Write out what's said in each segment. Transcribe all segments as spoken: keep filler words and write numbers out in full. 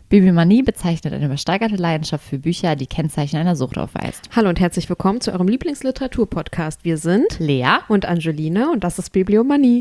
Bibliomanie bezeichnet eine übersteigerte Leidenschaft für Bücher, die Kennzeichen einer Sucht aufweist. Hallo und herzlich willkommen zu eurem Lieblingsliteratur-Podcast. Wir sind Lea und Angelina und das ist Bibliomanie.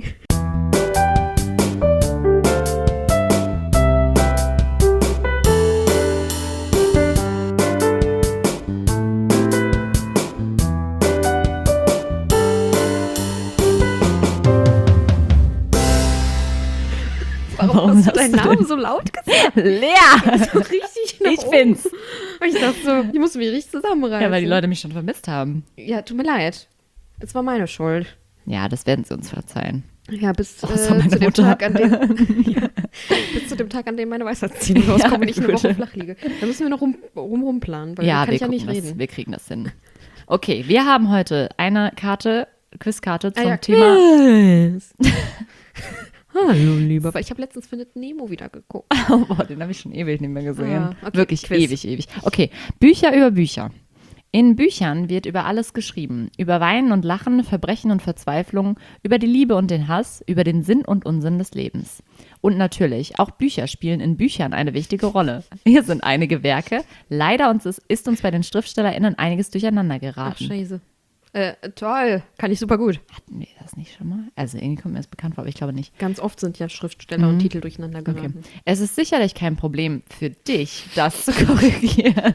Warum hast du deinen Namen so laut gesagt? Lea! So richtig nach Ich oben. bin's. Und ich dachte so, ich muss mich richtig zusammenreißen. Ja, weil die Leute mich schon vermisst haben. Ja, tut mir leid. Es war meine Schuld. Ja, das werden sie uns verzeihen. Ja, bis, Außer äh, meine zu dem Mutter. Tag, an dem, ja, bis zu dem Tag, an dem meine Weisheitszähne rauskommen Ja, und ich eine gut. Woche flach liege. Da müssen wir noch rum, rum rumplanen, weil Ja, da kann wir, ich ja gucken nicht das, reden. wir kriegen das hin. Okay, wir haben heute eine Karte, Quizkarte zum Ah, ja, Thema. Quiz. Hallo, lieber. Weil ich habe letztens Findet Nemo wieder geguckt. Oh, boah, den habe ich schon ewig nicht mehr gesehen. Ah, okay, Wirklich Quiz. ewig, ewig. Okay, Bücher über Bücher. In Büchern wird über alles geschrieben. Über Weinen und Lachen, Verbrechen und Verzweiflung, über die Liebe und den Hass, über den Sinn und Unsinn des Lebens. Und natürlich, auch Bücher spielen in Büchern eine wichtige Rolle. Hier sind einige Werke. Leider uns ist, ist uns bei den SchriftstellerInnen einiges durcheinander Ach, geraten. scheiße. Äh, toll. Kann ich super gut. Hatten wir das nicht schon mal? Also irgendwie kommt mir das bekannt vor, aber ich glaube nicht. Ganz oft sind ja Schriftsteller und Titel durcheinander Okay. geraten. Es ist sicherlich kein Problem für dich, das zu korrigieren.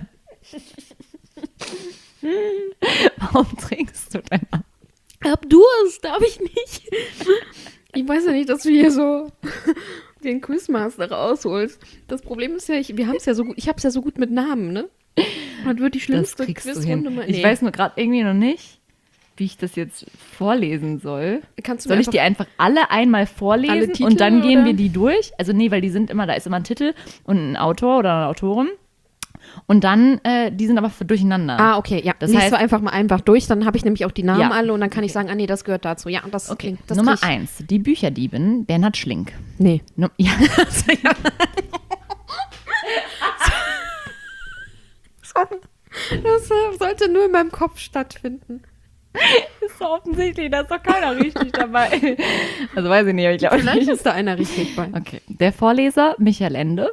Warum trinkst du denn ab? Hab Durst, darf ich nicht. Ich weiß ja nicht, dass du hier so den Quizmaster rausholst. Das Problem ist ja, ich, wir haben es ja so gut, ich habe es ja so gut mit Namen, ne? Das wird die Das schlimmste kriegst du Quizrunde hin. mal. Ich weiß nur gerade irgendwie noch nicht, wie ich das jetzt vorlesen soll. Kannst du mir Soll ich die einfach alle einmal Alle vorlesen Titel, und dann gehen oder? wir die durch? Also nee, weil die sind immer, da ist immer ein Titel und ein Autor oder eine Autorin. Und dann, äh, die sind aber durcheinander. Ah, okay, ja. Das Lies heißt- du einfach mal einfach durch, dann habe ich nämlich auch die Namen Ja. alle und dann kann ich sagen, ah nee, das gehört dazu. Ja, das Okay, klingt, das Nummer krieg ich- eins, die Bücherdiebin Bernhard Schlink. Nee. Nu ja. Das äh, sollte nur in meinem Kopf stattfinden. Ist so offensichtlich, da ist doch keiner richtig dabei. Also weiß ich nicht, aber ich glaube Vielleicht nicht. ist da einer richtig bei. Okay, der Vorleser Michael Ende.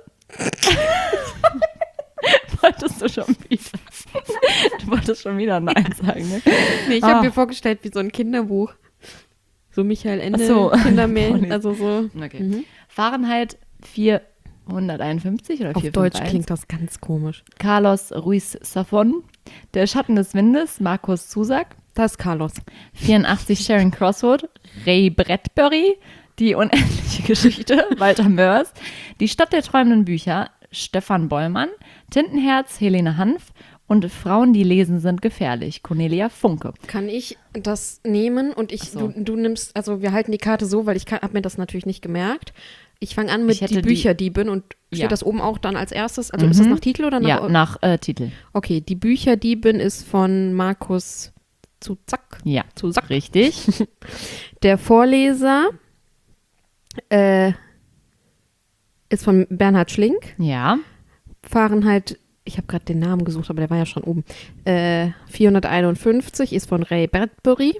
Wolltest du schon wieder? Du wolltest schon wieder Nein sagen, ne? Nee, ich Ah. habe mir vorgestellt, wie so ein Kinderbuch. So Michael Ende, Ach so. Kindermärchen, Vorlesen. also so. Okay. Mhm. Fahrenheit vierhunderteinundfünfzig oder Auf Deutsch vierhunderteinundfünfzig. klingt das ganz komisch. Carlos Ruiz Zafón. Der Schatten des Windes, Markus Zusak. Das ist Carlos. vierundachtzig Sharon Crosswood, Ray Bradbury, Die unendliche Geschichte, Walter Mörs, Die Stadt der träumenden Bücher, Stefan Bollmann, Tintenherz, Helene Hanf und Frauen, die lesen, sind gefährlich, Cornelia Funke. Kann ich das nehmen und ich, Ach so. du, du nimmst, also wir halten die Karte so, weil ich habe mir das natürlich nicht gemerkt. Ich fange an mit Ich hätte die die- Bücherdiebin und steht Ja. das oben auch dann als erstes? Also Mhm. ist das nach Titel oder nach? Ja, nach äh, Titel. Okay, die Bücherdiebin ist von Markus Zuzack. Ja, Zuzack. richtig. Der Vorleser äh, ist von Bernhard Schlink. Ja, Fahrenheit, ich habe gerade den Namen gesucht, aber der war ja schon oben. Äh, vierhunderteinundfünfzig ist von Ray Bradbury.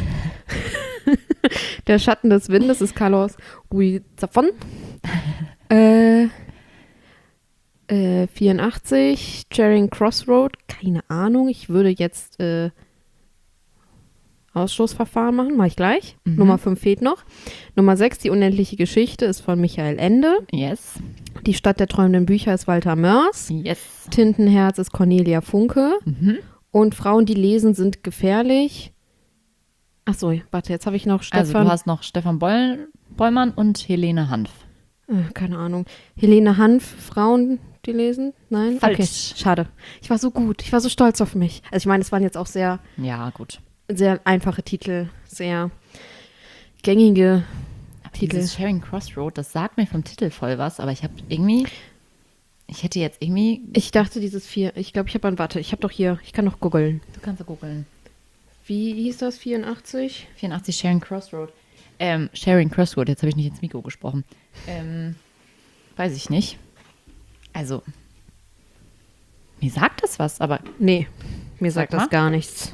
Der Schatten des Windes ist Carlos Ruiz Zafón. Äh, äh, vierundachtzig, Charing Crossroad, keine Ahnung. Ich würde jetzt äh, Ausschlussverfahren machen, mache ich gleich. Mhm. Nummer fünf fehlt noch. Nummer sechs, die unendliche Geschichte, ist von Michael Ende. yes, Die Stadt der träumenden Bücher ist Walter Mörs. yes. Tintenherz ist Cornelia Funke. Mhm. Und Frauen, die lesen, sind gefährlich. Ach so, warte, jetzt habe ich noch Also Stefan. du hast noch Stefan Boll Bollmann und Helene Hanf. äh, keine Ahnung. Helene Hanf, Frauen, die lesen? Nein? Falsch. Okay, schade. Ich war so gut. Ich war so stolz auf mich. Also ich meine, es waren jetzt auch sehr, Ja, gut. sehr einfache Titel. Sehr gängige Aber Titel. dieses Sharing Crossroad, das sagt mir vom Titel voll was, aber ich habe irgendwie, ich hätte jetzt irgendwie, Ich dachte, dieses vier. Ich glaube, ich habe ein, warte, ich habe doch hier, ich kann noch googeln. du kannst ja googeln. Wie hieß das? vierundachtzig? vierundachtzig Sharing Crossroad. Ähm, Sharing Crossroad, jetzt habe ich nicht ins Mikro gesprochen. Ähm, weiß ich nicht. Also, mir sagt das was, aber. Nee, mir sagt Sag mal. das gar nichts.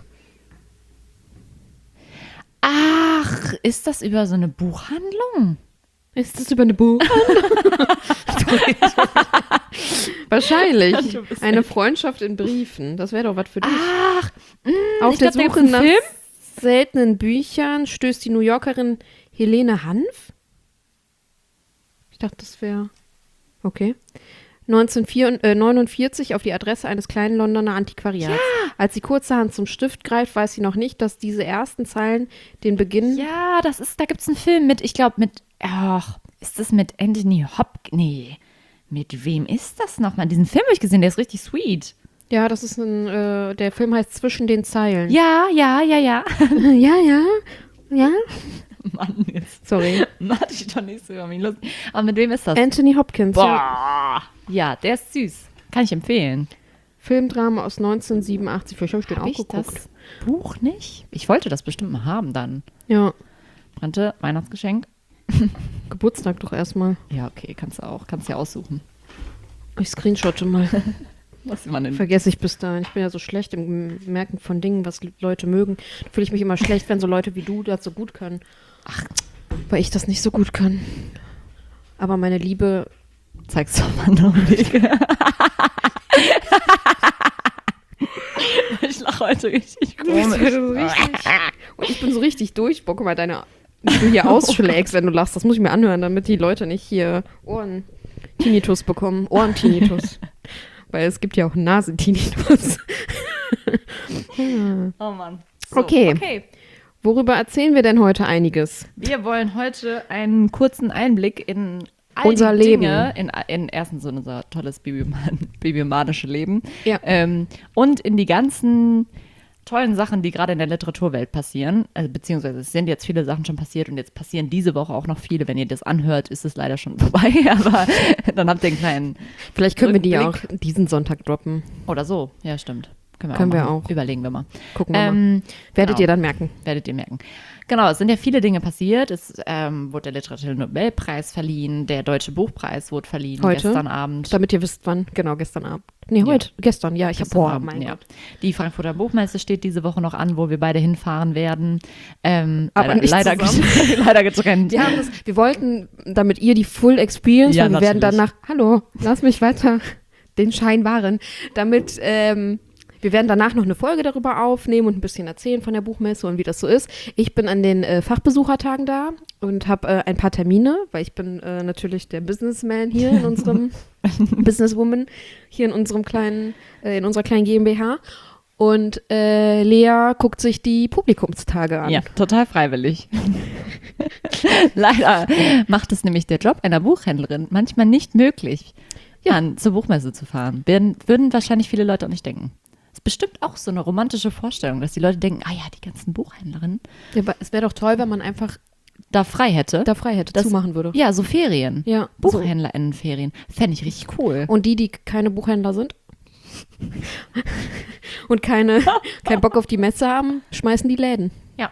Ach, ist das über so eine Buchhandlung? Ist das über eine Buch? Wahrscheinlich. Du bist Eine echt- Freundschaft in Briefen. Das wäre doch was für dich. Ach, mh, Auf ich der glaub, da Suche gibt's nach einen Film? seltenen Büchern stößt die New Yorkerin Helene Hanf. Ich dachte, das wäre... Okay. neunzehnhundertneunundvierzig auf die Adresse eines kleinen Londoner Antiquariats. Als sie kurzerhand zum Stift greift, weiß sie noch nicht, dass diese ersten Zeilen den Beginn... Ja, das ist, da gibt es einen Film mit, ich glaube mit, ach, ist das mit Anthony Hopkins? Nee, mit wem ist das nochmal? Diesen Film habe ich gesehen, der ist richtig sweet. Ja, das ist ein... Äh, der Film heißt Zwischen den Zeilen. Ja, ja, ja, ja. ja, ja. Ja? Mann, jetzt Sorry. mach dich doch nicht so über mich lustig. Aber mit wem ist das? Anthony Hopkins. Ja. Boah. Ja, der ist süß. Kann ich empfehlen. Filmdrama aus neunzehnhundertsiebenundachtzig. Vielleicht habe ich den Hab auch ich geguckt. das Buch nicht? Ich wollte das bestimmt mal haben dann. Ja. Brannte, Weihnachtsgeschenk. Geburtstag doch erstmal. Ja, okay, kannst du auch. Kannst ja aussuchen. Ich screenshotte mal. Was man denn? Vergesse ich bis dahin. Ich bin ja so schlecht im Merken von Dingen, was Leute mögen. Da fühle ich mich immer schlecht, wenn so Leute wie du das so gut können. Ach, weil ich das nicht so gut kann. Aber meine Liebe... Zeigst du auf anderen Wege. Ich lache heute richtig Du bist komisch. heute so richtig... Und ich bin so richtig durch. Boah, guck mal, deine... Wie du hier ausschlägst, wenn du lachst. Das muss ich mir anhören, damit die Leute nicht hier Ohren-Tinnitus bekommen. Ohren-Tinnitus. Weil es gibt ja auch Nasentinnitus. Oh Mann. So, Okay. okay. Worüber erzählen wir denn heute einiges? Wir wollen heute einen kurzen Einblick in all Unser die Leben. Dinge, in, in erstens so unser tolles Biblioman bibliomanische Leben Ja. ähm, und in die ganzen tollen Sachen, die gerade in der Literaturwelt passieren. Also, beziehungsweise es sind jetzt viele Sachen schon passiert und jetzt passieren diese Woche auch noch viele. Wenn ihr das anhört, ist es leider schon vorbei, aber dann habt ihr einen kleinen Vielleicht können wir die ja auch Rückblick. diesen Sonntag droppen. Oder so. Ja, stimmt. Können wir Können auch. wir machen. auch. Überlegen wir mal. Gucken wir mal. Ähm, Werdet genau. ihr dann merken. Werdet ihr merken. Genau, es sind ja viele Dinge passiert. Es ähm, wurde der Literaturnobelpreis verliehen, der Deutsche Buchpreis wurde verliehen Heute? gestern Abend. Damit ihr wisst, wann. Genau, gestern Abend. Nee, Ja. heute. Gestern, ja. Ich habe, Gestern boah, Abend, mein ja. Gott. Die Frankfurter Buchmesse steht diese Woche noch an, wo wir beide hinfahren werden. Ähm, Aber leider, nicht leider, zusammen. leider getrennt. Wir, haben das, wir wollten, damit ihr die Full Experience, Ja, weil wir werden natürlich. danach, hallo, lass mich weiter den Schein wahren, damit, ähm, wir werden danach noch eine Folge darüber aufnehmen und ein bisschen erzählen von der Buchmesse und wie das so ist. Ich bin an den äh, Fachbesuchertagen da und habe äh, ein paar Termine, weil ich bin äh, natürlich der Businessman hier in unserem, Businesswoman, hier in unserem kleinen, äh, in unserer kleinen GmbH. Und äh, Lea guckt sich die Publikumstage an. Ja, total freiwillig. Leider macht es nämlich der Job einer Buchhändlerin manchmal nicht möglich, ja, zur Buchmesse zu fahren. Würden, würden wahrscheinlich viele Leute auch nicht denken. Ist bestimmt auch so eine romantische Vorstellung, dass die Leute denken, ah ja, die ganzen Buchhändlerinnen Ja, aber es wäre doch toll, wenn man einfach da frei hätte. da frei hätte, Das- zumachen würde. Ja, so Ferien. Ja, so. BuchhändlerInnenferien. Fände ich richtig cool. Und die, die keine Buchhändler sind und keine, keinen Bock auf die Messe haben, schmeißen die Läden. Ja.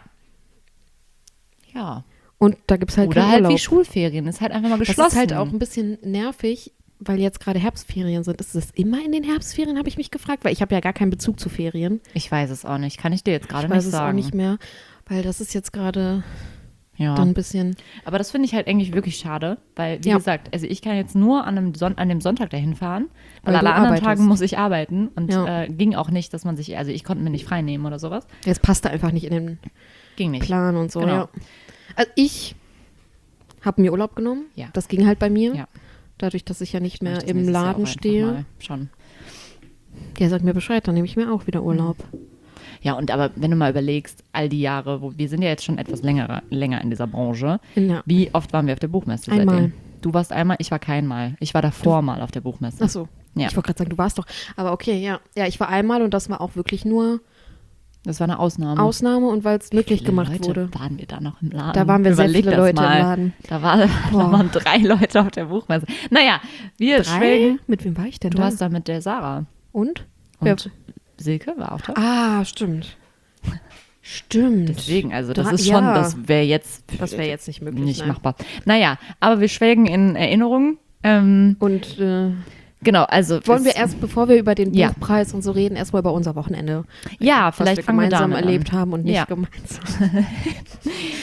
Ja. Und da gibt es halt Oder keinen halt Urlaub. wie Schulferien. Ist halt einfach mal Das geschlossen. ist halt auch ein bisschen nervig, weil jetzt gerade Herbstferien sind. Ist es immer in den Herbstferien, habe ich mich gefragt, weil ich habe ja gar keinen Bezug zu Ferien. Ich weiß es auch nicht. Kann ich dir jetzt gerade Ich nicht weiß es sagen. auch nicht mehr, weil das ist jetzt gerade Ja. dann ein bisschen... Aber das finde ich halt eigentlich wirklich schade, weil, wie Ja. gesagt, also ich kann jetzt nur an, einem Son an dem Sonntag dahin fahren, weil Weil alle du anderen arbeitest. Tagen muss ich arbeiten und Ja. äh, ging auch nicht, dass man sich, also ich konnte mir nicht frei nehmen oder sowas. Jetzt passt da einfach nicht in den Ging nicht. Plan und so. Genau. Ja. Also ich habe mir Urlaub genommen. Ja. Das ging halt bei mir. Ja. Dadurch, dass ich ja nicht Mach ich mehr das im nächstes Jahr auch Laden einfach stehe. mal. Schon. Ja, sag mir Bescheid, dann nehme ich mir auch wieder Urlaub. Ja, und aber wenn du mal überlegst, all die Jahre, wo wir sind ja jetzt schon etwas länger, länger in dieser Branche, Ja. wie oft waren wir auf der Buchmesse Einmal. seitdem? Du warst einmal, ich war keinmal. Ich war davor mal auf der Buchmesse. Ach so. Ja. Ich wollte gerade sagen, du warst doch. Aber okay, ja. Ja, ich war einmal und das war auch wirklich nur Das war eine Ausnahme. Ausnahme und weil es möglich Viele gemacht Leute wurde. waren wir da noch im Laden. Da waren wir sehr Überleg viele das Leute mal. im Laden. Da, war, da Boah. waren drei Leute auf der Buchmesse. Naja, wir schwelgen. Mit wem war ich denn Du da? warst da mit der Sarah. Und? Und Silke war auch da. Ah, stimmt. Stimmt. Deswegen, also das Drei- ist schon, ja. das wäre jetzt Das wäre jetzt nicht möglich. nicht nein. machbar. Naja, aber wir schwelgen in Erinnerungen. Ähm, Und äh, genau, also. wollen es- wir erst, bevor wir über den Ja. Buchpreis und so reden, erstmal über unser Wochenende. Ja, was vielleicht wir fangen wir gemeinsam damit erlebt an. haben und nicht Ja. gemeinsam.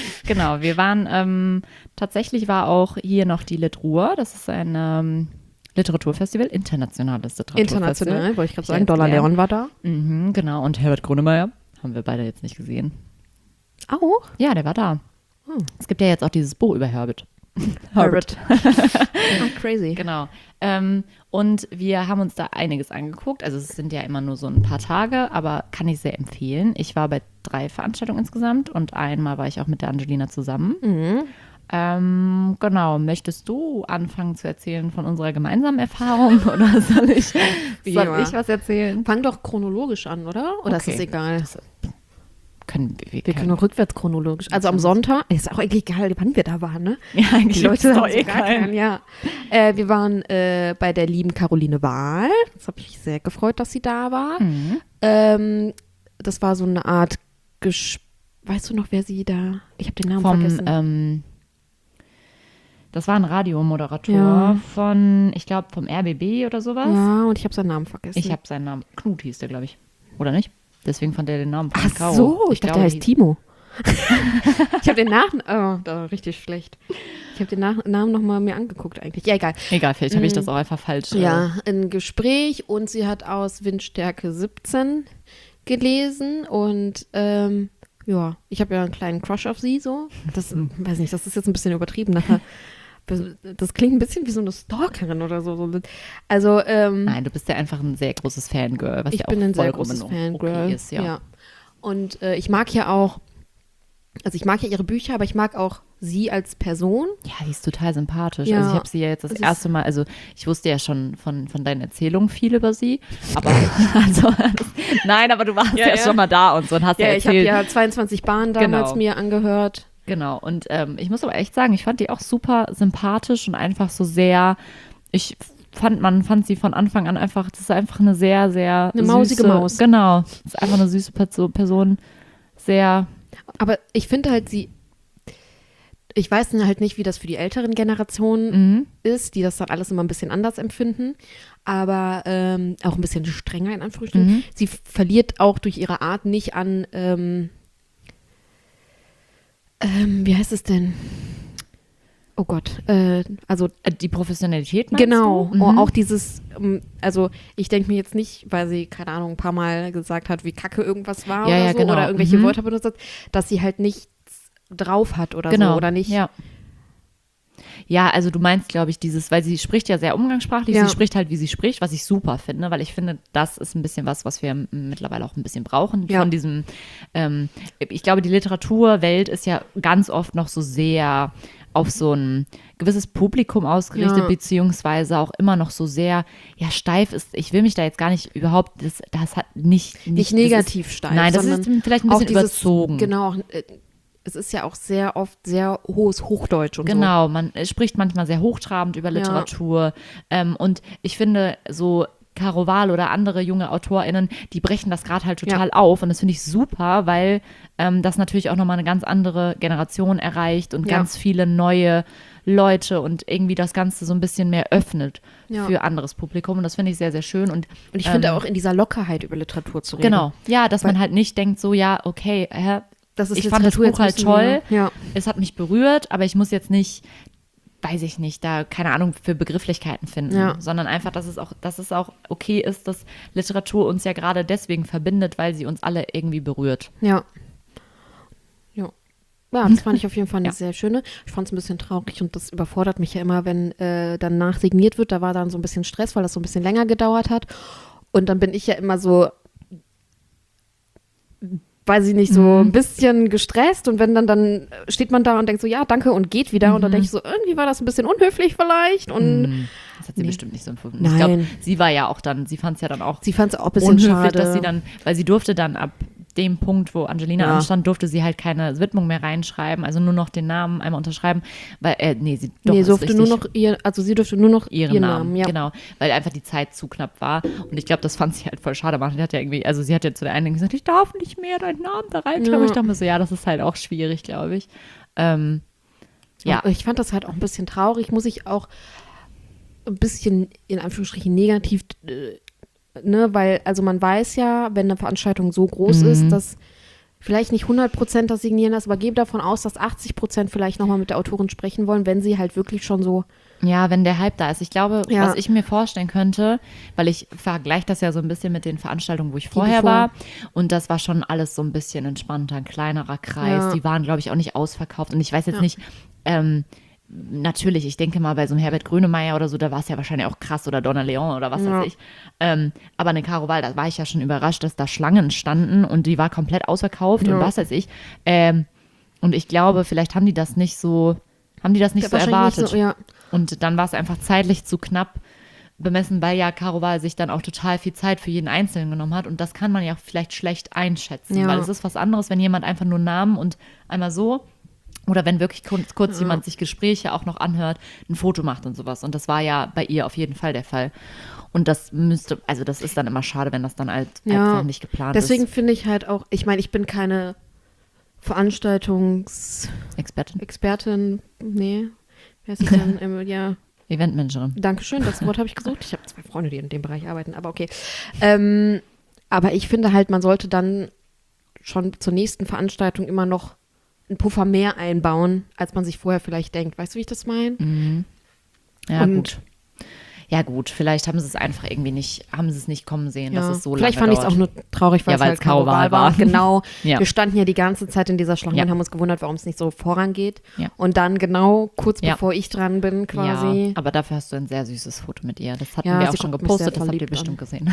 Genau, wir waren, ähm, tatsächlich war auch hier noch die Lit Ruhr. Das ist ein, ähm, Literaturfestival, internationales Literaturfestival. International, wollte ich gerade sagen. Jetzt Dollar lernen. Leon war da. Mhm, genau, und Herbert Grönemeyer haben wir beide jetzt nicht gesehen. Auch? Ja, der war da. Hm. Es gibt ja jetzt auch dieses Buch über Herbert. Herbert. Ah, crazy. Genau. Ähm, und wir haben uns da einiges angeguckt. Also es sind ja immer nur so ein paar Tage, aber kann ich sehr empfehlen. Ich war bei drei Veranstaltungen insgesamt und einmal war ich auch mit der Angelina zusammen. Mhm. Ähm, genau. Möchtest du anfangen zu erzählen von unserer gemeinsamen Erfahrung oder soll ich, soll Ja. ich was erzählen? Fang doch chronologisch an, oder? Oder Okay. ist das egal? Das können wir, wir Wir können auch rückwärts chronologisch. Also am Sonntag, ist auch eigentlich egal, wann wir da waren, ne? Ja, eigentlich Die Leute ist doch haben so gar keinen, ja. Äh, wir waren äh, bei der lieben Caroline Wahl. Das hat mich sehr gefreut, dass sie da war. Mhm. Ähm, das war so eine Art, Ges weißt du noch, wer sie da, ich habe den Namen Vom, vergessen. ähm, das war ein Radiomoderator Ja. von, ich glaube, vom R B B oder sowas. Ja, und ich habe seinen Namen vergessen. Ich habe seinen Namen, Knut hieß der, glaube ich. Oder nicht? Deswegen fand er den Namen von Ach Caro. so, ich, dachte, glaube, der heißt hieß- Timo. Ich habe den Nachnamen, oh, da war richtig schlecht. Ich habe den Nach Namen nochmal mir angeguckt eigentlich. Ja, egal. Egal, vielleicht habe ich Mhm. das auch einfach falsch. Ja, ein Gespräch und sie hat aus Windstärke siebzehn gelesen und ähm, ja, ich habe ja einen kleinen Crush auf sie so. Das, weiß nicht, das ist jetzt ein bisschen übertrieben nachher. Das klingt ein bisschen wie so eine Stalkerin oder so. Also, ähm, Nein, du bist ja einfach ein sehr großes Fangirl, was ich ja bin auch ein sehr vollkommen großes okay Fangirl. ist, ja. Und äh, ich mag ja auch, also ich mag ja ihre Bücher, aber ich mag auch sie als Person. Ja, die ist total sympathisch. Ja, also ich habe sie ja jetzt das es ist- erste Mal, also ich wusste ja schon von, von deinen Erzählungen viel über sie, aber also, das, nein, aber du warst ja, Ja, ja. schon mal da und so und hast ja, Ja, ich habe erzählt. ja zweiundzwanzig Bahnen damals Genau. mir angehört. Genau, und ähm, ich muss aber echt sagen, ich fand die auch super sympathisch und einfach so sehr, ich fand, man fand sie von Anfang an einfach, das ist einfach eine sehr, sehr Eine süße, mausige Maus. Genau, das ist einfach eine süße Perso- Person, sehr, Aber ich finde halt, sie, ich weiß dann halt nicht, wie das für die älteren Generationen mhm. ist, die das dann alles immer ein bisschen anders empfinden, aber ähm, auch ein bisschen strenger in Anführungsstrichen. Mhm. Sie verliert auch durch ihre Art nicht an, ähm, ähm, wie heißt es denn? Oh Gott, äh, also Äh, die Professionalität meinst genau, du? Mhm. auch dieses, ähm, also ich denke mir jetzt nicht, weil sie, keine Ahnung, ein paar Mal gesagt hat, wie kacke irgendwas war Ja, oder ja, so, genau. oder irgendwelche Mhm. Wörter benutzt hat, dass sie halt nichts drauf hat oder Genau, so, oder nicht. Ja. Ja, also du meinst, glaube ich, dieses, weil sie spricht ja sehr umgangssprachlich, Ja. sie spricht halt, wie sie spricht, was ich super finde, weil ich finde, das ist ein bisschen was, was wir m- mittlerweile auch ein bisschen brauchen Ja. von diesem, ähm, ich glaube, die Literaturwelt ist ja ganz oft noch so sehr auf so ein gewisses Publikum ausgerichtet, Ja. beziehungsweise auch immer noch so sehr, ja, steif ist, ich will mich da jetzt gar nicht überhaupt, das, das hat nicht, Nicht das negativ ist, steif, Nein, das sondern ist vielleicht ein auch bisschen dieses, überzogen. Genau, auch, äh, es ist ja auch sehr oft sehr hohes Hochdeutsch und Genau, man äh, spricht manchmal sehr hochtrabend über Ja. Literatur. Ähm, und ich finde, so Caro Wahl oder andere junge AutorInnen, die brechen das gerade halt total auf. Und das finde ich super, weil ähm, das natürlich auch nochmal eine ganz andere Generation erreicht und Ja. ganz viele neue Leute und irgendwie das Ganze so ein bisschen mehr öffnet Ja. für anderes Publikum. Und das finde ich sehr, sehr schön. Und, so. Und ich finde ähm, auch in dieser Lockerheit über Literatur zu reden. Genau, ja, dass Weil- man halt nicht denkt, so, ja, okay, hä, Das ist ich fand das Literatur, Buch jetzt halt müssen toll. wir- Ja. es hat mich berührt, aber ich muss jetzt nicht, weiß ich nicht, da keine Ahnung für Begrifflichkeiten finden, Ja. sondern einfach, dass es auch, dass es auch okay ist, dass Literatur uns ja gerade deswegen verbindet, weil sie uns alle irgendwie berührt. Ja. Ja. Ja, das fand ich auf jeden Fall eine Ja. sehr schöne. Ich fand es ein bisschen traurig und das überfordert mich ja immer, wenn äh, danach signiert wird. Da war dann so ein bisschen Stress, weil das so ein bisschen länger gedauert hat. Und dann bin ich ja immer so, weiß ich nicht, so Mhm. ein bisschen gestresst. Und wenn dann, dann steht man da und denkt so, ja, danke und geht wieder. Und dann Mhm. denke ich so, irgendwie war das ein bisschen unhöflich vielleicht. Und Mm, Das hat sie Nee. bestimmt nicht so empfunden. Nein. Ich glaube, sie war ja auch dann, sie fand es ja dann auch sie fand es auch ein bisschen unhöflich, schade. dass sie dann, weil sie durfte dann ab dem Punkt, wo Angelina Ja. anstand, durfte sie halt keine Widmung mehr reinschreiben, also nur noch den Namen einmal unterschreiben, weil, äh, nee, sie doch, nee, ist durfte nur richtig. noch ihr, also sie durfte nur noch ihren, ihren, Namen, Namen, ja. genau, weil einfach die Zeit zu knapp war und ich glaube, das fand sie halt voll schade. Man hat ja irgendwie, also sie hat ja zu der einen gesagt, ich darf nicht mehr deinen Namen da reinschreiben. Ja. Ich dachte mir so, ja, das ist halt auch schwierig, glaube ich. Ähm, ja, Ja, ich fand das halt auch ein bisschen traurig, muss ich auch ein bisschen in Anführungsstrichen negativ, äh, ne, weil, also man weiß ja, wenn eine Veranstaltung so groß Mhm. ist, dass vielleicht nicht hundert Prozent das Signieren ist, aber gebe davon aus, dass achtzig Prozent vielleicht nochmal mit der Autorin sprechen wollen, wenn sie halt wirklich schon so Ja, wenn der Hype da ist. Ich glaube, Ja. was ich mir vorstellen könnte, weil ich vergleiche das ja so ein bisschen mit den Veranstaltungen, wo ich vorher bevor. war. Und das war schon alles so ein bisschen entspannter, ein kleinerer Kreis. Ja. Die waren, glaube ich, auch nicht ausverkauft. Und ich weiß jetzt Ja. nicht, ähm, natürlich, ich denke mal, bei so einem Herbert Grönemeyer oder so, da war es ja wahrscheinlich auch krass oder Donna Leon oder was Ja. weiß ich. Ähm, aber eine Caro Wall, da war ich ja schon überrascht, dass da Schlangen standen und die war komplett ausverkauft Ja. und was weiß ich. Ähm, und ich glaube, vielleicht haben die das nicht so, haben die das nicht Ja, so wahrscheinlich erwartet. nicht so, ja. Und dann war es einfach zeitlich zu knapp bemessen, weil ja Caro Wall sich dann auch total viel Zeit für jeden Einzelnen genommen hat. Und das kann man ja auch vielleicht schlecht einschätzen, Ja. weil es ist was anderes, wenn jemand einfach nur Namen und einmal so oder wenn wirklich kurz, kurz Ja. jemand sich Gespräche auch noch anhört, ein Foto macht und sowas. Und das war ja bei ihr auf jeden Fall der Fall. Und das müsste, also das ist dann immer schade, wenn das dann alt, Ja. einfach nicht geplant Deswegen ist. finde ich halt auch, ich meine, ich bin keine Veranstaltungsexpertin, Expertin, nee, wer ist das denn? Ähm, ja, Eventmanagerin. Dankeschön, das Wort habe ich gesucht. Ich habe zwei Freunde, die in dem Bereich arbeiten, aber okay. Ähm, aber ich finde halt, man sollte dann schon zur nächsten Veranstaltung immer noch einen Puffer mehr einbauen, als man sich vorher vielleicht denkt. Weißt du, wie ich das meine? Mhm. Ja, Und- gut. Ja, gut, vielleicht haben sie es einfach irgendwie nicht, haben sie es nicht kommen sehen, dass es so Vielleicht lange fand ich es dauert. auch nur traurig, weil Ja, es weil halt es Caro Wall war. Genau. Ja. Wir standen ja die ganze Zeit in dieser Schlange Ja. und haben uns gewundert, warum es nicht so vorangeht. Ja. Und dann genau kurz Ja. bevor ich dran bin, quasi. Ja, aber dafür hast du ein sehr süßes Foto mit ihr. Das hatten Ja, wir auch sie schon guckt mich sehr gepostet, das habt ihr verliebt bestimmt gesehen.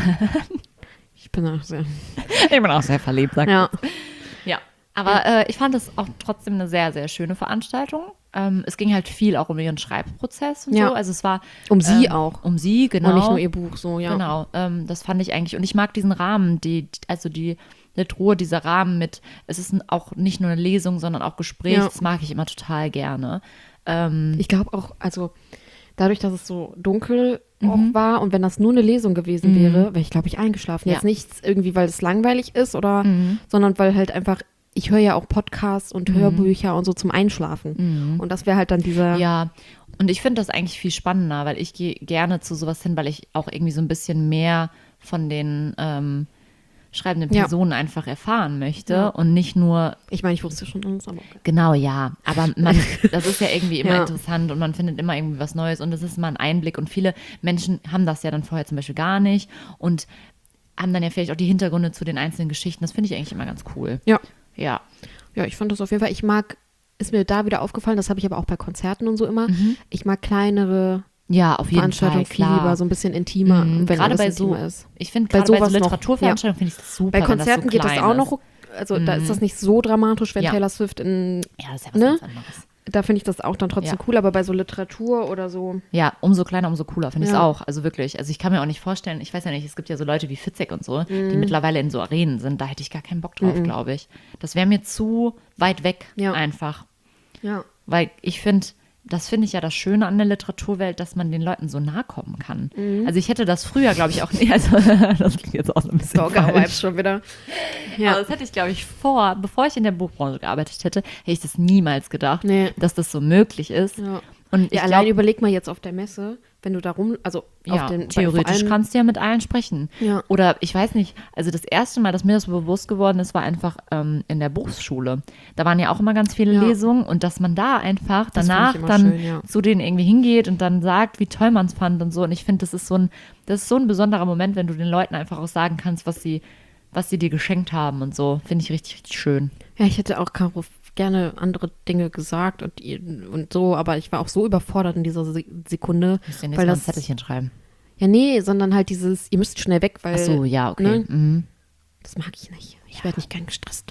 Ich bin auch sehr. Ich bin auch sehr verliebt, sagt Ja. Ja, aber äh, ich fand es auch trotzdem eine sehr, sehr schöne Veranstaltung. Ähm, es ging halt viel auch um ihren Schreibprozess und Ja. so. Also es war Um sie ähm, auch. Um sie, genau. Und nicht nur ihr Buch, so, ja. Genau, ähm, das fand ich eigentlich. Und ich mag diesen Rahmen, die, also die Literatur, dieser Rahmen mit, es ist auch nicht nur eine Lesung, sondern auch Gespräch. Ja. Das mag ich immer total gerne. Ähm, Ich glaube auch, also dadurch, dass es so dunkel Mhm. auch war und wenn das nur eine Lesung gewesen wäre, wäre ich, glaube ich, eingeschlafen. Ja. Jetzt nichts irgendwie, weil es langweilig ist oder, Mhm. sondern weil halt einfach, ich höre ja auch Podcasts und Mhm. Hörbücher und so zum Einschlafen. Mhm. Und das wäre halt dann dieser, Ja, und ich finde das eigentlich viel spannender, weil ich gehe gerne zu sowas hin, weil ich auch irgendwie so ein bisschen mehr von den ähm, schreibenden Ja. Personen einfach erfahren möchte Ja. und nicht nur, ich meine, ich wusste schon alles, aber okay. genau, ja, aber man, das ist ja irgendwie immer Ja. interessant und man findet immer irgendwie was Neues und es ist mal ein Einblick und viele Menschen haben das ja dann vorher zum Beispiel gar nicht und haben dann ja vielleicht auch die Hintergründe zu den einzelnen Geschichten. Das finde ich eigentlich immer ganz cool. Ja. Ja. Ja, ich fand das auf jeden Fall, ich mag, ist mir da wieder aufgefallen, das habe ich aber auch bei Konzerten und so immer, Mhm. ich mag kleinere Ja, auf jeden Fall, Veranstaltungen viel klar. lieber, so ein bisschen intimer, Mhm, wenn gerade alles bei so, intimer ist. ich finde Bei gerade bei sowas so noch, Literaturveranstaltungen finde ich das super, Bei Konzerten wenn das so geht das klein auch ist. noch, also da Mhm. ist das nicht so dramatisch, wenn Ja. Taylor Swift in, Ja, das ist ja was Ne? ganz anderes. da finde ich das auch dann trotzdem Ja. cool, aber bei so Literatur oder so, Ja, umso kleiner, umso cooler, finde ich es Ja. auch. Also wirklich. Also ich kann mir auch nicht vorstellen, ich weiß ja nicht, es gibt ja so Leute wie Fitzek und so, die mittlerweile in so Arenen sind. Da hätte ich gar keinen Bock drauf, Mhm. glaube ich. Das wäre mir zu weit weg Ja. einfach. ja. Weil ich finde, das finde ich ja das Schöne an der Literaturwelt, dass man den Leuten so nahe kommen kann. Mhm. Also ich hätte das früher, glaube ich, auch nicht. Also das klingt jetzt auch so ein bisschen falsch. Stalker-Vibes schon wieder. Aber Ja. das hätte ich, glaube ich, vor, bevor ich in der Buchbranche gearbeitet hätte, hätte ich das niemals gedacht, Nee. dass das so möglich ist. Ja. Und ich Ja, allein glaube, überleg mal jetzt auf der Messe, wenn du da rum, also ja, auf den, theoretisch vor allem, kannst du ja mit allen sprechen. Ja. Oder ich weiß nicht, also das erste Mal, dass mir das bewusst geworden ist, war einfach ähm, in der Berufsschule. Da waren ja auch immer ganz viele Ja. Lesungen und dass man da einfach Das find ich danach immer dann schön, ja. zu denen irgendwie hingeht und dann sagt, wie toll man es fand und so. Und ich finde, das ist so ein, das ist so ein besonderer Moment, wenn du den Leuten einfach auch sagen kannst, was sie, was sie dir geschenkt haben und so. Finde ich richtig, richtig schön. Ja, ich hätte auch Caro gerne andere Dinge gesagt und, und so, aber ich war auch so überfordert in dieser Se- Sekunde. Müsst ihr jetzt weil mal ein das, Zettelchen schreiben. ja, nee, sondern halt dieses, ihr müsst schnell weg, weil Ach so, ja, okay. ne? Mhm. das mag ich nicht. Ich werde nicht gern gestresst.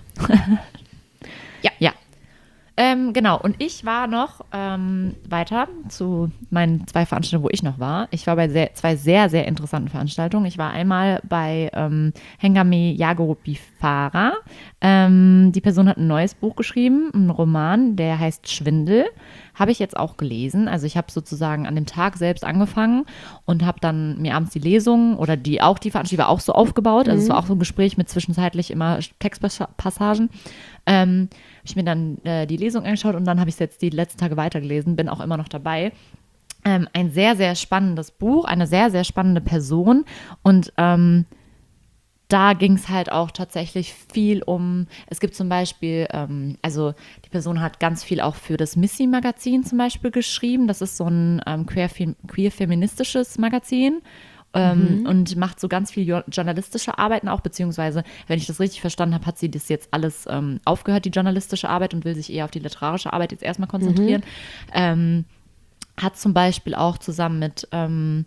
Ja, ja. Ähm, genau, und ich war noch ähm, weiter zu meinen zwei Veranstaltungen, wo ich noch war. Ich war bei sehr, zwei sehr, sehr interessanten Veranstaltungen. Ich war einmal bei ähm, Hengame Yago Bifara. Ähm, die Person hat ein neues Buch geschrieben, einen Roman, der heißt Schwindel. Habe ich jetzt auch gelesen. Also ich habe sozusagen an dem Tag selbst angefangen und habe dann mir abends die Lesung oder die auch die Veranstaltung die war auch so aufgebaut. Also es war auch so ein Gespräch mit zwischenzeitlich immer Textpassagen. Ähm, habe ich mir dann äh, die Lesung angeschaut und dann habe ich es jetzt die letzten Tage weitergelesen, bin auch immer noch dabei. Ähm, ein sehr, sehr spannendes Buch, eine sehr, sehr spannende Person und ähm, da ging es halt auch tatsächlich viel um, es gibt zum Beispiel, ähm, also die Person hat ganz viel auch für das Missy-Magazin zum Beispiel geschrieben. Das ist so ein ähm, queer-feministisches Magazin. Ähm, mhm. Und macht so ganz viel jo- journalistische Arbeiten auch, beziehungsweise, wenn ich das richtig verstanden habe, hat sie das jetzt alles ähm, aufgehört, die journalistische Arbeit, und will sich eher auf die literarische Arbeit jetzt erstmal konzentrieren. Mhm. Ähm, hat zum Beispiel auch zusammen mit, ähm,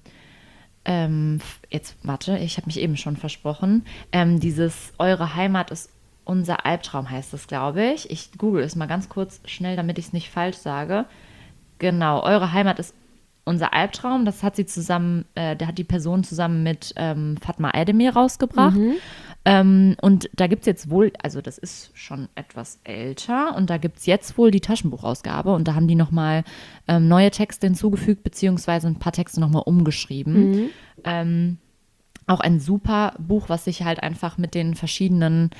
ähm, jetzt warte, ich habe mich eben schon versprochen, ähm, dieses Eure Heimat ist unser Albtraum heißt das, glaube ich. Ich google es mal ganz kurz schnell, damit ich es nicht falsch sage. Genau, Eure Heimat ist unser Albtraum, das hat sie zusammen, äh, da hat die Person zusammen mit ähm, Fatma Aydemir rausgebracht. Mhm. Ähm, und da gibt es jetzt wohl, also das ist schon etwas älter, und da gibt es jetzt wohl die Taschenbuchausgabe, und da haben die nochmal ähm, neue Texte hinzugefügt, beziehungsweise ein paar Texte nochmal umgeschrieben. Mhm. Ähm, auch ein super Buch, was sich halt einfach mit den verschiedenen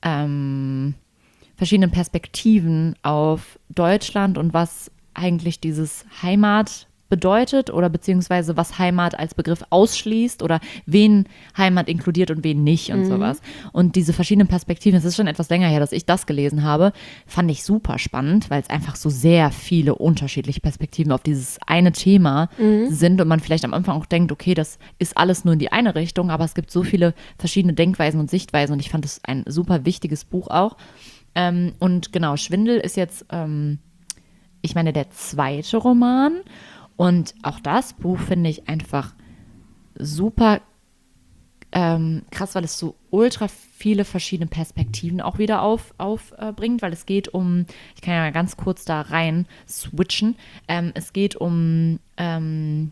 ähm, verschiedenen Perspektiven auf Deutschland und was eigentlich dieses Heimat bedeutet oder beziehungsweise was Heimat als Begriff ausschließt oder wen Heimat inkludiert und wen nicht und mhm. sowas. Und diese verschiedenen Perspektiven, es ist schon etwas länger her, dass ich das gelesen habe, fand ich super spannend, weil es einfach so sehr viele unterschiedliche Perspektiven auf dieses eine Thema mhm. sind und man vielleicht am Anfang auch denkt, okay, das ist alles nur in die eine Richtung, aber es gibt so viele verschiedene Denkweisen und Sichtweisen, und ich fand das ein super wichtiges Buch auch. Ähm, und genau, Schwindel ist jetzt, ähm, ich meine, der zweite Roman. Und auch das Buch finde ich einfach super ähm, krass, weil es so ultra viele verschiedene Perspektiven auch wieder auf, aufbringt, weil es geht um, ich kann ja mal ganz kurz da rein switchen, ähm, es geht um ähm,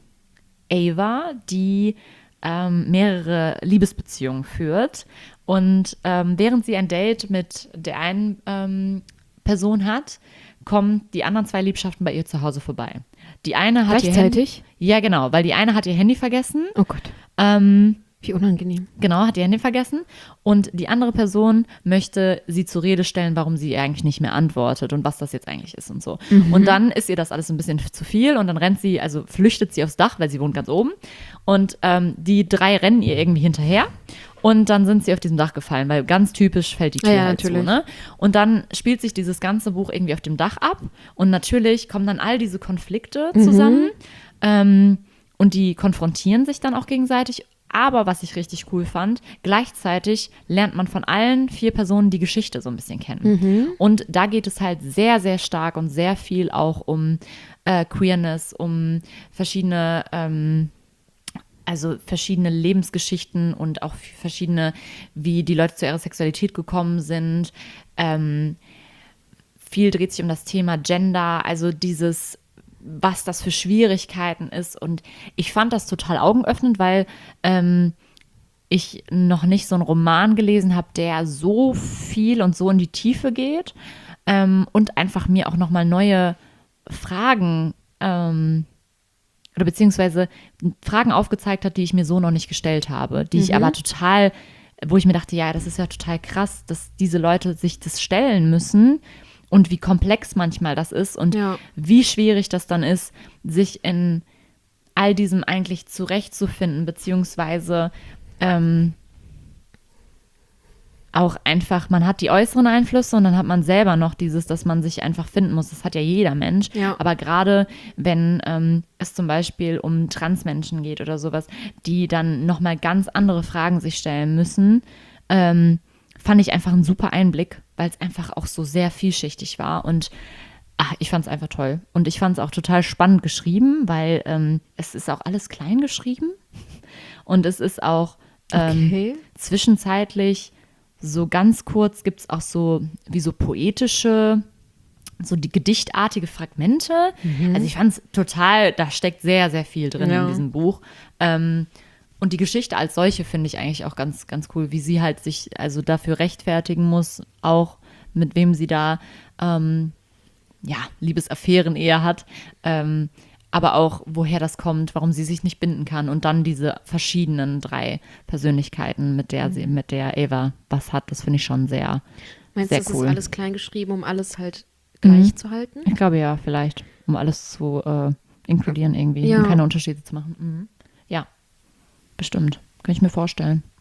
Ava, die ähm, mehrere Liebesbeziehungen führt, und ähm, während sie ein Date mit der einen ähm, Person hat, kommen die anderen zwei Liebschaften bei ihr zu Hause vorbei. Die eine hat Gleichzeitig? Ihr Handy, ja, genau, weil die eine hat ihr Handy vergessen. Oh Gott. Ähm, Wie unangenehm. Genau, hat ihr Handy vergessen. Und die andere Person möchte sie zur Rede stellen, warum sie eigentlich nicht mehr antwortet und was das jetzt eigentlich ist und so. Mhm. Und dann ist ihr das alles ein bisschen zu viel, und dann rennt sie, also flüchtet sie aufs Dach, weil sie wohnt ganz oben. Und ähm, die drei rennen ihr irgendwie hinterher. Und dann sind sie auf diesem Dach gefallen, weil ganz typisch fällt die Tür ja, halt zu, ne? Und dann spielt sich dieses ganze Buch irgendwie auf dem Dach ab. Und natürlich kommen dann all diese Konflikte zusammen. Mhm. Ähm, und die konfrontieren sich dann auch gegenseitig. Aber was ich richtig cool fand, gleichzeitig lernt man von allen vier Personen die Geschichte so ein bisschen kennen. Mhm. Und da geht es halt sehr, sehr stark und sehr viel auch um äh, Queerness, um verschiedene ähm, also verschiedene Lebensgeschichten und auch verschiedene, wie die Leute zu ihrer Sexualität gekommen sind. Ähm, viel dreht sich um das Thema Gender, also dieses, was das für Schwierigkeiten ist. Und ich fand das total augenöffnend, weil ähm, ich noch nicht so einen Roman gelesen habe, der so viel und so in die Tiefe geht ähm, und einfach mir auch nochmal neue Fragen ähm, oder beziehungsweise Fragen aufgezeigt hat, die ich mir so noch nicht gestellt habe, die mhm. ich aber total, wo ich mir dachte, ja, das ist ja total krass, dass diese Leute sich das stellen müssen und wie komplex manchmal das ist und ja. wie schwierig das dann ist, sich in all diesem eigentlich zurechtzufinden, beziehungsweise ähm, auch einfach, man hat die äußeren Einflüsse und dann hat man selber noch dieses, dass man sich einfach finden muss. Das hat ja jeder Mensch. Ja. Aber gerade wenn ähm, es zum Beispiel um Transmenschen geht oder sowas, die dann nochmal ganz andere Fragen sich stellen müssen, ähm, fand ich einfach einen super Einblick, weil es einfach auch so sehr vielschichtig war. Und ach, ich fand es einfach toll. Und ich fand es auch total spannend geschrieben, weil ähm, es ist auch alles klein geschrieben. Und es ist auch ähm, okay. zwischenzeitlich so ganz kurz gibt es auch so wie so poetische, so die gedichtartige Fragmente. Mhm. Also ich fand es total, da steckt sehr, sehr viel drin ja. in diesem Buch. Ähm, und die Geschichte als solche finde ich eigentlich auch ganz, ganz cool, wie sie halt sich also dafür rechtfertigen muss, auch mit wem sie da ähm, ja, Liebesaffären eher hat. Ähm, aber auch, woher das kommt, warum sie sich nicht binden kann und dann diese verschiedenen drei Persönlichkeiten, mit der sie, mit der Ava was hat, das finde ich schon sehr, Meinst sehr du, cool. Ist alles klein geschrieben, um alles halt gleich mhm. zu halten? Ich glaube ja, vielleicht, um alles zu äh, inkludieren irgendwie ja. und keine Unterschiede zu machen. Mhm. Ja, bestimmt, kann ich mir vorstellen.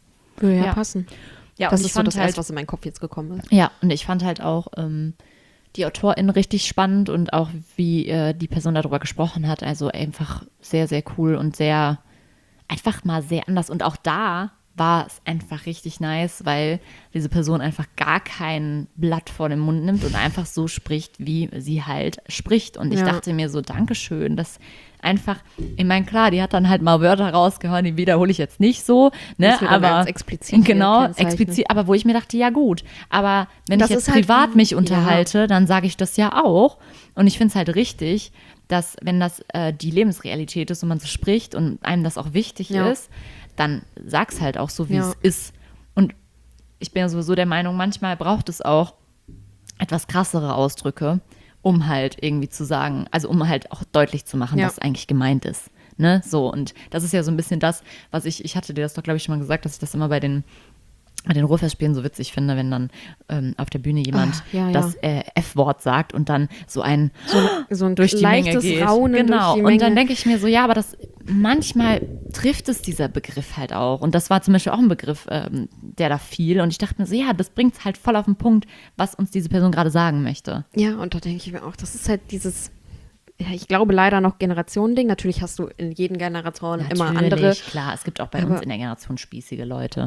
Würde ja, Ja. passen. Ja, Das und ich ist so fand das halt, Erste, was in meinen Kopf jetzt gekommen ist. Ja, und ich fand halt auch ähm, die Autorin richtig spannend und auch wie äh, die Person darüber gesprochen hat. Also einfach sehr, sehr cool und sehr, einfach mal sehr anders. Und auch da war es einfach richtig nice, weil diese Person einfach gar kein Blatt vor den Mund nimmt und einfach so spricht, wie sie halt spricht. Und ich Ja. dachte mir so, Dankeschön, dass einfach, ich meine, klar, die hat dann halt mal Wörter rausgehauen, die wiederhole ich jetzt nicht so, ne, Müssen wir dann aber als explizit genau, kennzeichnen. explizit, aber wo ich mir dachte, ja gut, aber wenn Das ich jetzt ist halt privat wie- mich ja. unterhalte, dann sage ich das ja auch und ich finde es halt richtig, dass wenn das äh, die Lebensrealität ist und man so spricht und einem das auch wichtig Ja. ist, dann sag's halt auch so, wie Ja. es ist. Und ich bin ja sowieso der Meinung, manchmal braucht es auch etwas krassere Ausdrücke, um halt irgendwie zu sagen, also um halt auch deutlich zu machen, Ja. was eigentlich gemeint ist. Ne? So, und das ist ja so ein bisschen das, was ich, ich hatte dir das doch, glaube ich, schon mal gesagt, dass ich das immer bei den bei den Ruhrfestspielen so witzig finde, wenn dann ähm, auf der Bühne jemand Ah, ja, ja. das äh, F-Wort sagt und dann so ein So ein durch die Menge leichtes geht. Raunen Genau. durch die Und dann Menge. denke ich mir so, ja, aber das manchmal trifft es dieser Begriff halt auch. Und das war zum Beispiel auch ein Begriff, ähm, der da fiel. Und ich dachte mir so, ja, das bringt es halt voll auf den Punkt, was uns diese Person gerade sagen möchte. Ja, und da denke ich mir auch, das ist halt dieses, ja, ich glaube leider noch Generationending. Natürlich hast du in jeden Generation immer andere. Natürlich, klar, es gibt auch bei Aber- uns in der Generation spießige Leute.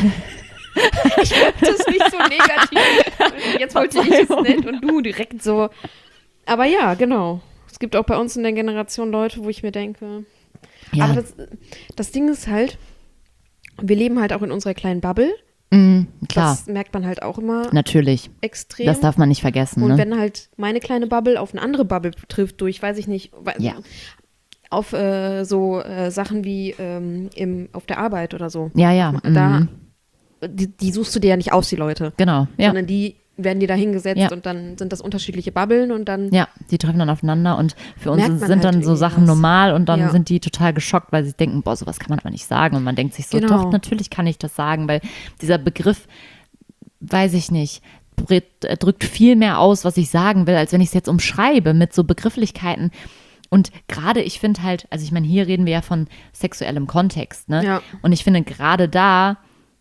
Das ist nicht so negativ. Jetzt wollte ich es nicht und du direkt so. Aber ja, genau. Es gibt auch bei uns in der Generation Leute, wo ich mir denke. Ja, Aber das, das Ding ist halt, wir leben halt auch in unserer kleinen Bubble. mm, klar, Das merkt man halt auch immer natürlich. extrem. Das darf man nicht vergessen. Und Ne? wenn halt meine kleine Bubble auf eine andere Bubble trifft, durch, weiß ich nicht, wei- Ja. auf äh, so äh, Sachen wie ähm, im, auf der Arbeit oder so. Ja, ja. Da, mhm. die, die suchst du dir ja nicht aus, die Leute. Genau, ja. Sondern die werden dir da hingesetzt Ja. und dann sind das unterschiedliche Bubbeln und dann. Ja, die treffen dann aufeinander und für uns Merkt man sind halt dann so irgendwie Sachen was. normal und dann Ja. sind die total geschockt, weil sie denken, boah, sowas kann man aber nicht sagen. Und man denkt sich so, Genau. doch, natürlich kann ich das sagen, weil dieser Begriff, weiß ich nicht, drückt, drückt viel mehr aus, was ich sagen will, als wenn ich es jetzt umschreibe mit so Begrifflichkeiten. Und gerade, ich finde halt, also ich meine, hier reden wir ja von sexuellem Kontext, ne? Ja. Und ich finde gerade da,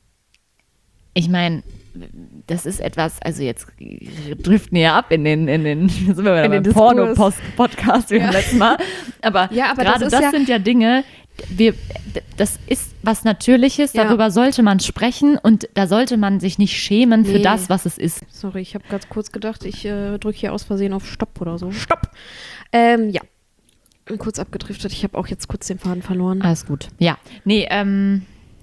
ich meine, das ist etwas, also jetzt driften wir ab in den, in den, sind wir wieder In beim den Diskurs. Porno-Podcast wie Ja. beim letzten Mal. Aber, Ja, aber das gerade ist das, ja- sind ja Dinge, wir, das ist was Natürliches, Ja. darüber sollte man sprechen und da sollte man sich nicht schämen für Nee. das, was es ist. Sorry, ich habe ganz kurz gedacht, ich äh, drücke hier aus Versehen auf Stopp oder so. Stopp! Ähm, ja. Bin kurz abgedriftet. Ich habe auch jetzt kurz den Faden verloren. Alles gut. Ja, nee, ähm,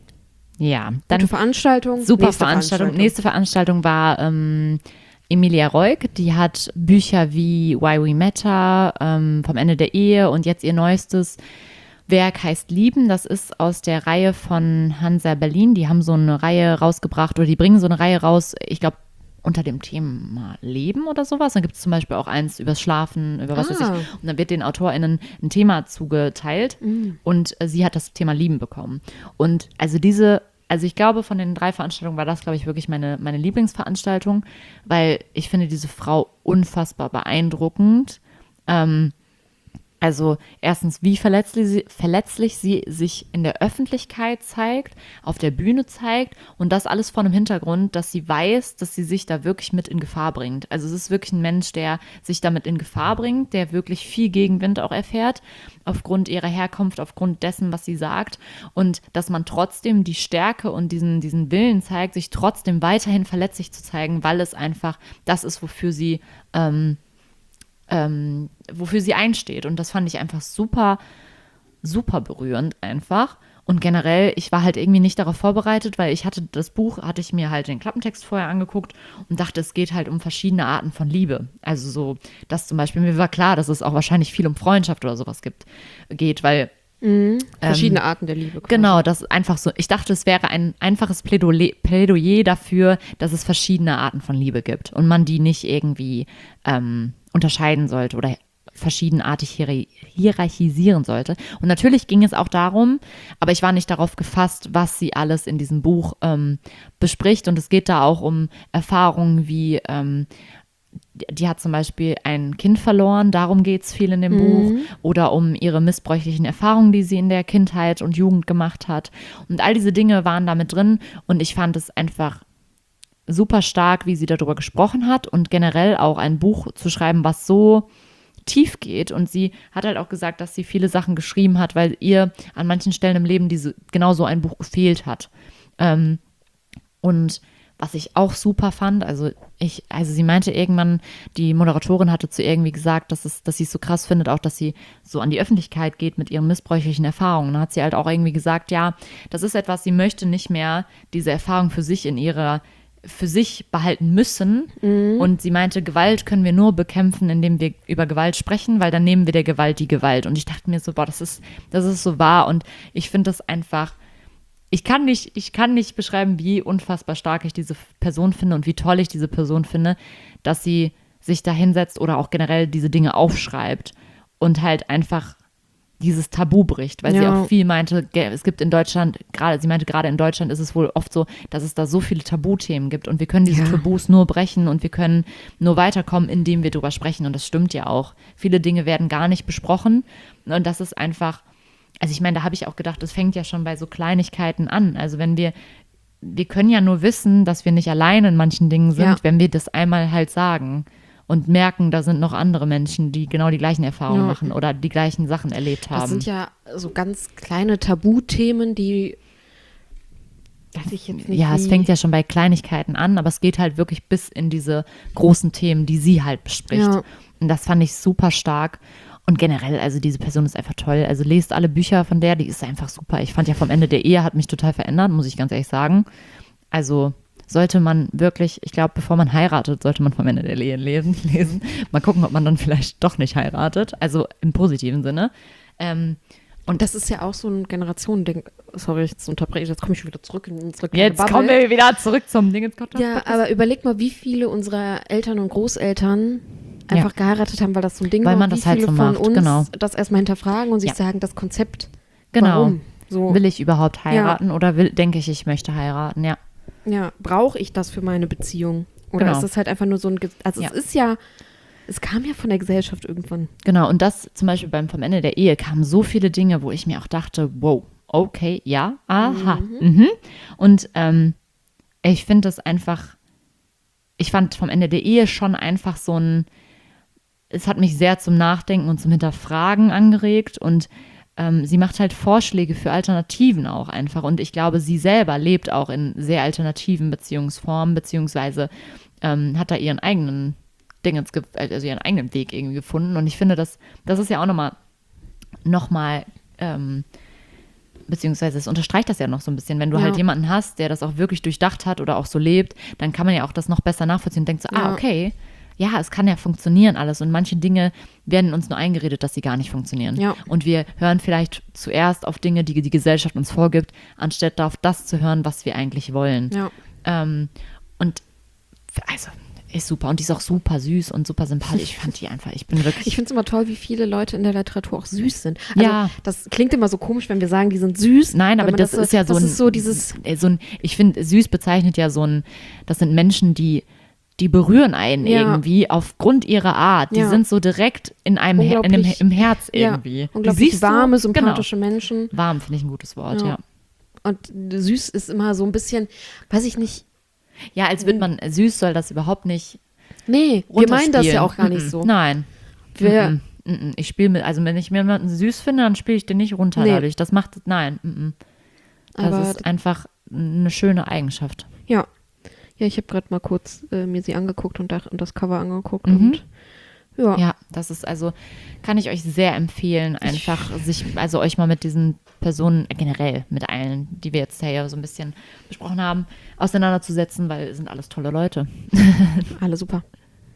ja, dann Gute Veranstaltung. super nächste Veranstaltung. Nächste Veranstaltung war ähm, Emilia Reuk, die hat Bücher wie Why We Matter, ähm, Vom Ende der Ehe und jetzt ihr neuestes Werk heißt Lieben. Das ist aus der Reihe von Hansa Berlin. Die haben so eine Reihe rausgebracht oder die bringen so eine Reihe raus, ich glaube, unter dem Thema Leben oder sowas. Dann gibt es zum Beispiel auch eins übers Schlafen, über was weiß Ah. ich. Und dann wird den AutorInnen ein Thema zugeteilt und äh, sie hat das Thema Lieben bekommen. Und also diese, also ich glaube, von den drei Veranstaltungen war das, glaube ich, wirklich meine, meine Lieblingsveranstaltung, weil ich finde diese Frau unfassbar beeindruckend. Ähm, Also erstens, wie verletzlich sie, verletzlich sie sich in der Öffentlichkeit zeigt, auf der Bühne zeigt und das alles vor einem Hintergrund, dass sie weiß, dass sie sich da wirklich mit in Gefahr bringt. Also es ist wirklich ein Mensch, der sich damit in Gefahr bringt, der wirklich viel Gegenwind auch erfährt, aufgrund ihrer Herkunft, aufgrund dessen, was sie sagt und dass man trotzdem die Stärke und diesen, diesen Willen zeigt, sich trotzdem weiterhin verletzlich zu zeigen, weil es einfach das ist, wofür sie ähm, Ähm, wofür sie einsteht. Und das fand ich einfach super, super berührend einfach. Und generell, ich war halt irgendwie nicht darauf vorbereitet, weil ich hatte das Buch, hatte ich mir halt den Klappentext vorher angeguckt und dachte, es geht halt um verschiedene Arten von Liebe. Also so, dass zum Beispiel, mir war klar, dass es auch wahrscheinlich viel um Freundschaft oder sowas gibt, geht, weil Verschiedene Arten der Liebe. quasi. Genau, das einfach so. Ich dachte, es wäre ein einfaches Plädoyer, Plädoyer dafür, dass es verschiedene Arten von Liebe gibt und man die nicht irgendwie ähm, unterscheiden sollte oder verschiedenartig hier, hierarchisieren sollte. Und natürlich ging es auch darum, aber ich war nicht darauf gefasst, was sie alles in diesem Buch ähm, bespricht. Und es geht da auch um Erfahrungen wie ähm, die, die hat zum Beispiel ein Kind verloren, darum geht es viel in dem Mhm. Buch. Oder um ihre missbräuchlichen Erfahrungen, die sie in der Kindheit und Jugend gemacht hat. Und all diese Dinge waren da mit drin und ich fand es einfach super stark, wie sie darüber gesprochen hat und generell auch ein Buch zu schreiben, was so tief geht. Und sie hat halt auch gesagt, dass sie viele Sachen geschrieben hat, weil ihr an manchen Stellen im Leben diese, genau so ein Buch gefehlt hat. Ähm, und was ich auch super fand, also ich, also sie meinte irgendwann, die Moderatorin hatte zu ihr irgendwie gesagt, dass es, dass sie es so krass findet, auch dass sie so an die Öffentlichkeit geht mit ihren missbräuchlichen Erfahrungen. Dann hat sie halt auch irgendwie gesagt, ja, das ist etwas, sie möchte nicht mehr diese Erfahrung für sich in ihrer für sich behalten müssen. Mhm. Und sie meinte, Gewalt können wir nur bekämpfen, indem wir über Gewalt sprechen, weil dann nehmen wir der Gewalt die Gewalt. Und ich dachte mir so, boah, das ist, das ist so wahr. Und ich finde das einfach, ich kann nicht, ich kann nicht beschreiben, wie unfassbar stark ich diese Person finde und wie toll ich diese Person finde, dass sie sich da hinsetzt oder auch generell diese Dinge aufschreibt und halt einfach dieses Tabu bricht, weil sie Ja. auch viel meinte, ge- es gibt in Deutschland, gerade, sie meinte, gerade in Deutschland ist es wohl oft so, dass es da so viele Tabuthemen gibt und wir können diese Ja. Tabus nur brechen und wir können nur weiterkommen, indem wir drüber sprechen und das stimmt ja auch. Viele Dinge werden gar nicht besprochen und das ist einfach, also ich meine, da habe ich auch gedacht, das fängt ja schon bei so Kleinigkeiten an, also wenn wir, wir können ja nur wissen, dass wir nicht allein in manchen Dingen sind, Ja. wenn wir das einmal halt sagen. Und merken, da sind noch andere Menschen, die genau die gleichen Erfahrungen Ja. machen oder die gleichen Sachen erlebt haben. Das sind ja so ganz kleine Tabuthemen, die weiß ich jetzt nicht. Ja, es wie- fängt ja schon bei Kleinigkeiten an, aber es geht halt wirklich bis in diese großen Themen, die sie halt bespricht. Ja. Und das fand ich super stark. Und generell, also diese Person ist einfach toll. Also lest alle Bücher von der, die ist einfach super. Ich fand ja vom Ende der Ehe hat mich total verändert, muss ich ganz ehrlich sagen. Also sollte man wirklich, ich glaube, bevor man heiratet, sollte man vom Ende der Ehe lesen. lesen. Mal gucken, ob man dann vielleicht doch nicht heiratet. Also im positiven Sinne. Ähm, Und das ist ja auch so ein Generationending. Sorry, jetzt unterbreche ich, jetzt komme ich schon wieder zurück in unsere kleine jetzt Bubble. kommen wir wieder zurück zum Ding ins Ja, aber überleg mal, wie viele unserer Eltern und Großeltern einfach Ja. geheiratet haben, weil das so ein Ding Weil war. man wie das halt viele so von macht, uns genau. das erstmal hinterfragen und sich Ja. sagen, das Konzept, Genau. warum? So, Will ich überhaupt heiraten oder will, denke ich, ich möchte heiraten? Ja. ja, brauche ich das für meine Beziehung? Oder Genau. ist es halt einfach nur so ein, Ge- also Ja. es ist ja, es kam ja von der Gesellschaft irgendwann. Genau, und das zum Beispiel beim Vom Ende der Ehe kamen so viele Dinge, wo ich mir auch dachte, wow, okay, ja, aha. Mhm. Und ähm, ich finde das einfach, ich fand Vom Ende der Ehe schon einfach so ein, es hat mich sehr zum Nachdenken und zum Hinterfragen angeregt und ähm, sie macht halt Vorschläge für Alternativen auch einfach und ich glaube, sie selber lebt auch in sehr alternativen Beziehungsformen, beziehungsweise ähm, hat da ihren eigenen Dingens, ge- also ihren eigenen Weg irgendwie gefunden und ich finde, das, das ist ja auch nochmal, nochmal, ähm, beziehungsweise es unterstreicht das ja noch so ein bisschen, wenn du Ja. halt jemanden hast, der das auch wirklich durchdacht hat oder auch so lebt, dann kann man ja auch das noch besser nachvollziehen und denkt so, ah, Ja. okay, ja, es kann ja funktionieren alles und manche Dinge werden uns nur eingeredet, dass sie gar nicht funktionieren. Ja. Und wir hören vielleicht zuerst auf Dinge, die die Gesellschaft uns vorgibt, anstatt auf das zu hören, was wir eigentlich wollen. Ja. Ähm, und also ist super und die ist auch super süß und super sympathisch. Ich fand die einfach, ich bin wirklich. Ich finde es immer toll, wie viele Leute in der Literatur auch süß sind. Also, Ja. das klingt immer so komisch, wenn wir sagen, die sind süß. Nein, weil aber man das, ist ja so das ein, ist so dieses, äh, so ein, ich finde, süß bezeichnet ja so ein, das sind Menschen, die, die berühren einen Ja. irgendwie aufgrund ihrer Art. Die Ja. sind so direkt in einem, Her- in einem Unglaublich- im Herz ja, irgendwie. Die unglaublich siehst du- warme, genau. sympathische Menschen. Warm finde ich ein gutes Wort, ja. Ja. Und süß ist immer so ein bisschen, weiß ich nicht, Ja, als wird man, süß soll das überhaupt nicht nee, wir meinen das ja runterspielen. auch gar nicht Mm-mm. so. Nein. Wir, Mm-mm. Mm-mm. Ich spiele mit, also wenn ich mir jemanden süß finde, dann spiele ich den nicht runter Nee. dadurch. Das macht, nein. Mm-mm. Das aber ist einfach eine schöne Eigenschaft. ja. Ja, ich habe gerade mal kurz äh, mir sie angeguckt und, dach- und das Cover angeguckt Mhm. und ja. Ja, das ist also, kann ich euch sehr empfehlen, einfach sich, also euch mal mit diesen Personen, äh, generell mit allen, die wir jetzt ja so ein bisschen besprochen haben, auseinanderzusetzen, weil es sind alles tolle Leute. Alle super.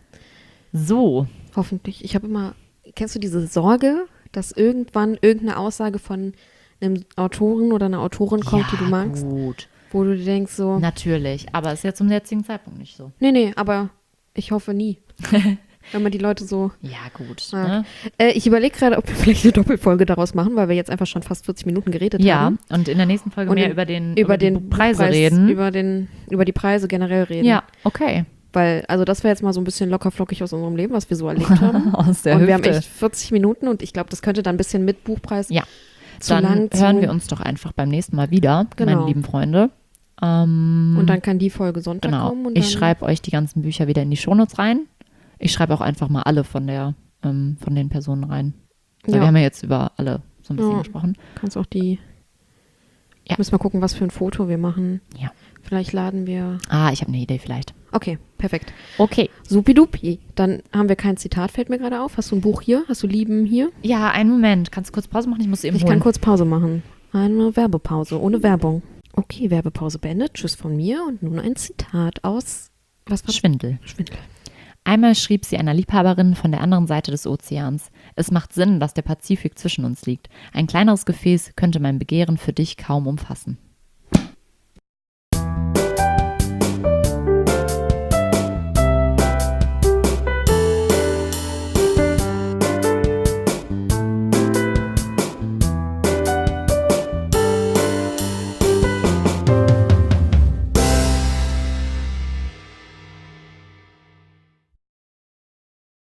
So, Hoffentlich. Ich habe immer, kennst du diese Sorge, dass irgendwann irgendeine Aussage von einem Autoren oder einer Autorin kommt, ja, die du magst, gut, wo du dir denkst so, natürlich, aber ist ja zum jetzigen Zeitpunkt nicht so. nee, nee, aber ich hoffe nie. Wenn man die Leute so. Ja, gut. Ja. Ne? Äh, ich überlege gerade, ob wir vielleicht eine Doppelfolge daraus machen, weil wir jetzt einfach schon fast vierzig Minuten geredet Ja, haben. und in der nächsten Folge Und mehr in- über den, Über die den Preise Buchpreis, reden. Über, den, über die Preise generell reden. Ja, okay. Weil, also das wäre jetzt mal so ein bisschen lockerflockig aus unserem Leben, was wir so erlebt haben. Aus der und Hüfte. wir haben echt vierzig Minuten und ich glaube, das könnte dann ein bisschen mit Buchpreis Ja. zu Dann lang. hören zu, wir uns doch einfach beim nächsten Mal wieder, Genau. meine lieben Freunde. Ähm, Und dann kann die Folge Sonntag genau. kommen. Und Ich dann, schreibe euch die ganzen Bücher wieder in die Shownotes rein. Ich schreibe auch einfach mal alle von der, ähm, von den Personen rein. Weil Ja. wir haben ja jetzt über alle so ein bisschen Ja. gesprochen. Kannst auch die. Ja. Müssen wir gucken, was für ein Foto wir machen. Ja. Vielleicht laden wir. Ah, ich habe eine Idee vielleicht. Okay, perfekt. Okay. Supidupi. Dann haben wir kein Zitat, fällt mir gerade auf. Hast du ein Buch hier? Hast du Lieben hier? Ja, einen Moment. Kannst du kurz Pause machen? Ich muss eben Ich holen. kann kurz Pause machen. Eine Werbepause, ohne Werbung. Okay, Werbepause beendet. Tschüss von mir und nun ein Zitat aus. Was war Schwindel. Schwindel. Einmal schrieb sie einer Liebhaberin von der anderen Seite des Ozeans: Es macht Sinn, dass der Pazifik zwischen uns liegt. Ein kleineres Gefäß könnte mein Begehren für dich kaum umfassen.